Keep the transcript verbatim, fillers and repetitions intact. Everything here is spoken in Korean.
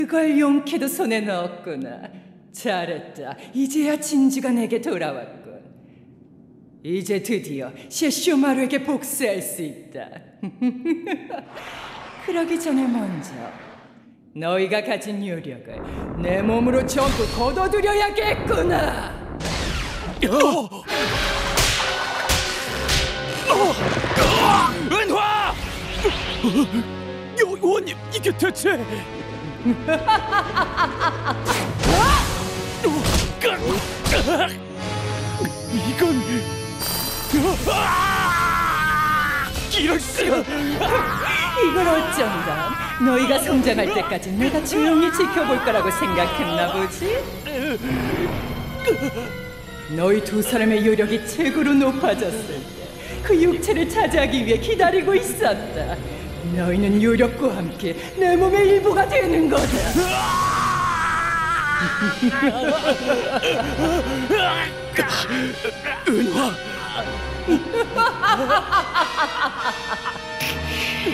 그걸 용케도 손에 넣었구나. 잘했다. 이제야 진주가 내게 돌아왔군. 이제 드디어 셰쇼마루에게 복수할 수 있다. 그러기 전에 먼저 너희가 가진 요력을 내 몸으로 전부 걷어들여야겠구나. 은화! 요원님, 이게 대체... 이건... 이럴 수가... 이걸 어쩐다. 너희가 성장할 때까지 내가 조용히 지켜볼 거라고 생각했나 보지? 너희 두 사람의 요력이 최고로 높아졌을 때 그 육체를 차지하기 위해 기다리고 있었다. 너희는 요력과 함께 내 몸의 일부가 되는 거다. 은화!